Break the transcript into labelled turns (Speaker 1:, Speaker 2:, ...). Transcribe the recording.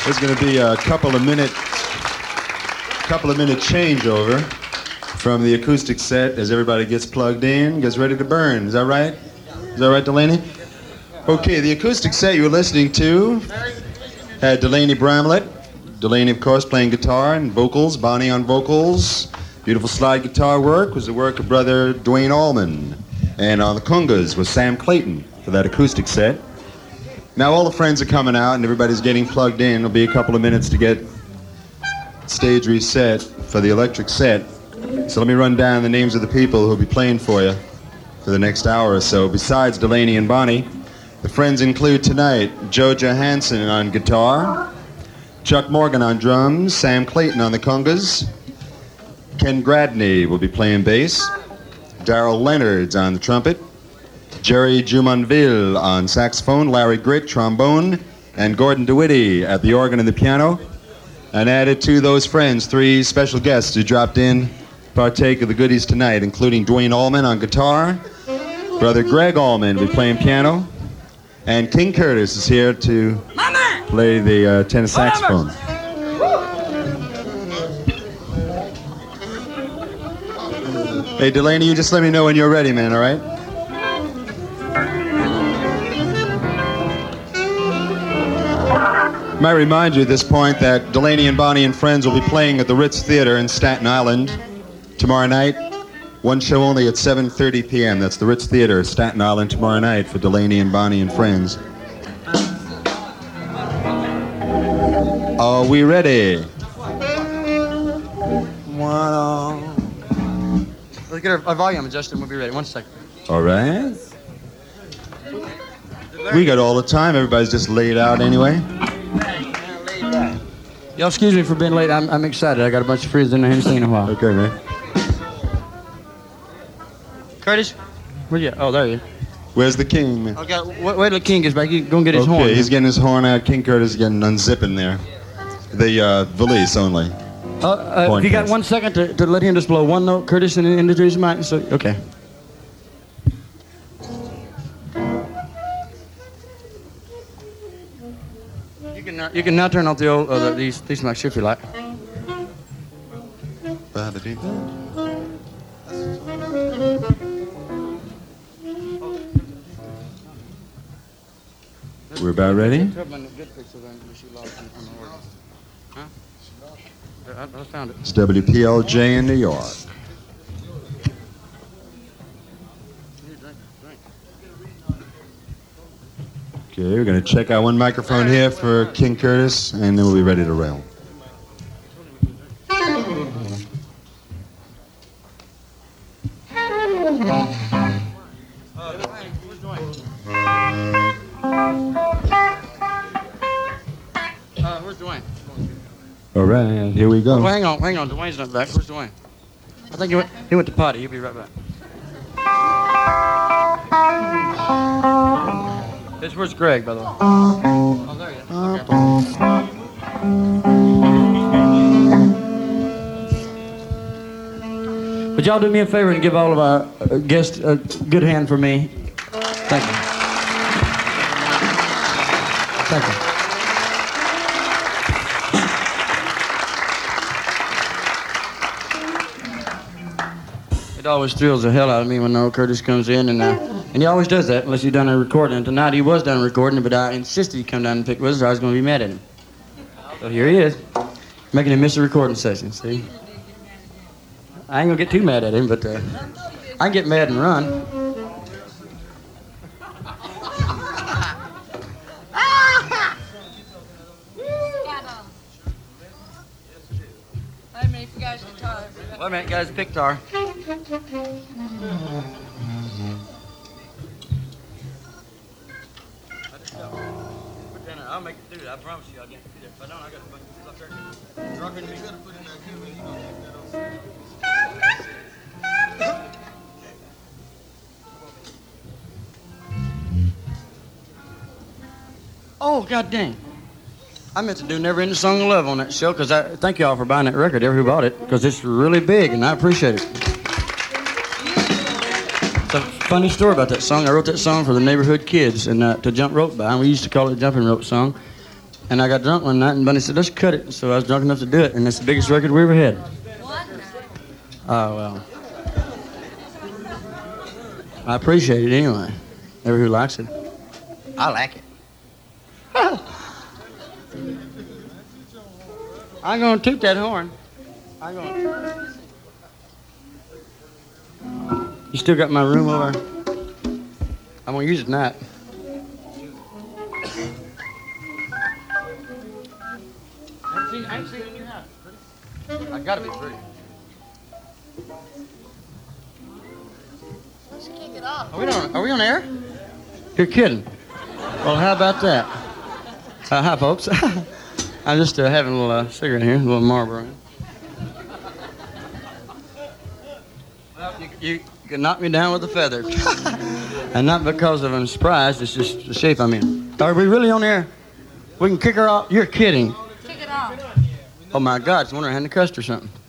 Speaker 1: There's going to be a couple of minute changeover from the acoustic set as everybody gets plugged in, gets ready to burn. Is that right? Is that right, Delaney? Okay, the acoustic set you were listening to had Delaney Bramlett. Delaney, of course, playing guitar and vocals, Bonnie on vocals. Beautiful slide guitar work was the work of brother Duane Allman. And on the congas was Sam Clayton for that acoustic set. Now all the friends are coming out and everybody's getting plugged in. It'll be a couple of minutes to get stage reset for the electric set. So let me run down the names of the people who'll be playing for you for the next hour or so. Besides Delaney and Bonnie, the friends include tonight Joe Johansson on guitar, Chuck Morgan on drums, Sam Clayton on the congas, Ken Gradney will be playing bass, Darrell Leonard's on the trumpet, Jerry Jumonville on saxophone, Larry Gritt, trombone, and Gordon DeWitty at the organ and the piano. And added to those friends, 3 special guests who dropped in to partake of the goodies tonight, including Duane Allman on guitar, brother Greg Allman will be playing piano, and King Curtis is here to play the tenor saxophone. Hey, Delaney, you just let me know when you're ready, man, all right? I might remind you at this point that Delaney and Bonnie and friends will be playing at the Ritz Theater in Staten Island tomorrow night. One show only at 7:30 p.m. That's the Ritz Theater, Staten Island, tomorrow night for Delaney and Bonnie and friends. Are we ready?
Speaker 2: Let's get our volume adjusted and we'll be ready. 1 second.
Speaker 1: All right. We got all the time. Everybody's just laid out anyway.
Speaker 2: Y'all excuse me for being late. I'm excited. I got a bunch of friends in I haven't seen in a while.
Speaker 1: Okay, man.
Speaker 2: Curtis? Where you at? Oh, there you are.
Speaker 1: Where's the king, man?
Speaker 2: Okay, wait till the king gets back. You go and get his horn.
Speaker 1: Okay, he's getting his horn out. King Curtis is getting unzipping there. The valise only.
Speaker 2: If you got 1 second to let him just blow one note, Curtis, and introduce his mic. So, okay. You can now turn off the old these mics if you like.
Speaker 1: We're about ready?
Speaker 2: I found it.
Speaker 1: It's WPLJ in New York. Okay, we're going to check out one microphone here for King Curtis, and then we'll be ready to rail.
Speaker 2: Where's Duane?
Speaker 1: All right, here we go.
Speaker 2: Well, hang on. Duane's not back. Where's Duane? I think he went to potty. He'll be right back. Where's Greg, by the way? Oh, there you are. Okay. Would y'all do me a favor and give all of our guests a good hand for me? Thank you. Thank you. It always thrills the hell out of me when Noel Curtis comes in, and he always does that unless you've done a recording. And tonight he was done recording, but I insisted he come down and pick with us, or I was going to be mad at him. So here he is, making him miss a recording session. See, I ain't gonna get too mad at him, but I can get mad and run. Wait a minute, guys, Pictar. I'll make it through. I promise you I'll get through there. If I don't, I got a bunch of people up there. Drop in, you gotta put in that cube and you gonna get that on. Oh, god dang. I meant to do Never Ending Song of Love on that show, because I thank y'all for buying that record, everyone who bought it, because it's really big, and I appreciate it. It's a funny story about that song. I wrote that song for the neighborhood kids and to jump rope by, and we used to call it a jumping rope song. And I got drunk one night, and Bunny said, let's cut it. So I was drunk enough to do it, and it's the biggest record we ever had.
Speaker 3: What?
Speaker 2: Oh, well. I appreciate it anyway. Everyone who likes it.
Speaker 4: I like it.
Speaker 2: I'm going to toot that horn. I'm going. You still got my room over? I'm going to use it tonight. I ain't seen it in your house. I got to be pretty.
Speaker 3: Let's kick it off.
Speaker 2: Are we on air? You're kidding. Well, how about that? Hi, folks. I'm just having a little cigarette here, a little Marlboro. Well, you can knock me down with a feather. And not because of I'm surprised, it's just the shape I'm in. Are we really on air? We can kick her off? You're kidding.
Speaker 3: Kick it off.
Speaker 2: Oh, my God, it's wondering I hadn't cussed or something.